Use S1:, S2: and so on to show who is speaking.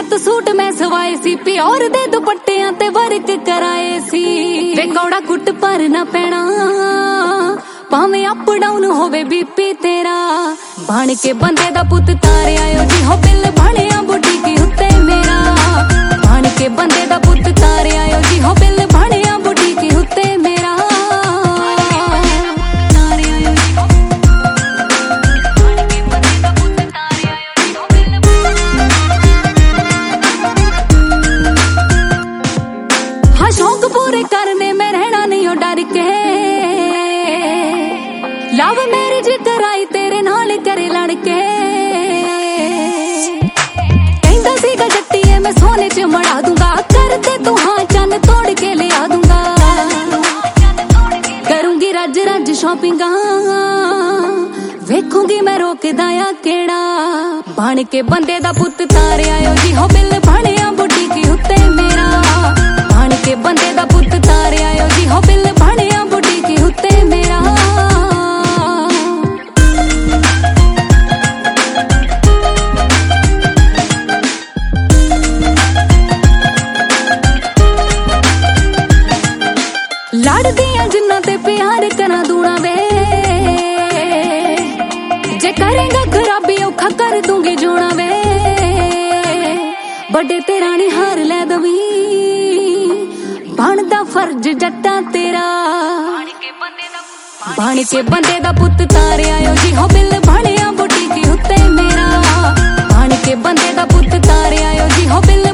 S1: 7 suit मैं सवाए सी, pure दे दुपट्टियां ते वर्क कराए सी। वे कौड़ा कुट पर ना पैना भावें अप डाउन होवे बीपी तेरा। बन के बंदे दा पुत तारे आयो जी हो बिल बनिया बुटीक उत्ते मेरा। बन के बंदे दा पुत तारे आयो जी हो बिल बनिया बुटीक उत्ते मेरा। हाँ शौक पूरे करने में रहना नहीं हो डर के, लव मैरिज कराई तेरे नाल करे लड़के। कहंदा सीगा जट्टीए मैं सोने च मड़ा दूंगा, करते तू हाँ चन तोड़ के ले आ दूंगा। करूंगी रज रज शॉपिंगा, वेखूंगी मैं रोकदा या केड़ा। बन के बंदे दा पुत तारे आयो जी हो बिल बनिया बुटीक उत्ते मेरा। बन के बंदे दा पुत तारे आयो जी हो बिल बनिया बुटीक उत्ते मेरा। लड़दियां जिन्ना ते प्यार करा दूना वे, जे करेंगा खराबी औखा कर दूंगी जोना वे। बड़े तेरा नी हार लै दवी, बनदा फर्ज जट्टा तेरा। बन के बंदे दा पुत तारे आयो जी हो बिल बनिया बुटीक उत्ते मेरा। बन के बंदे दा पुत तारे आयो जी हो बिल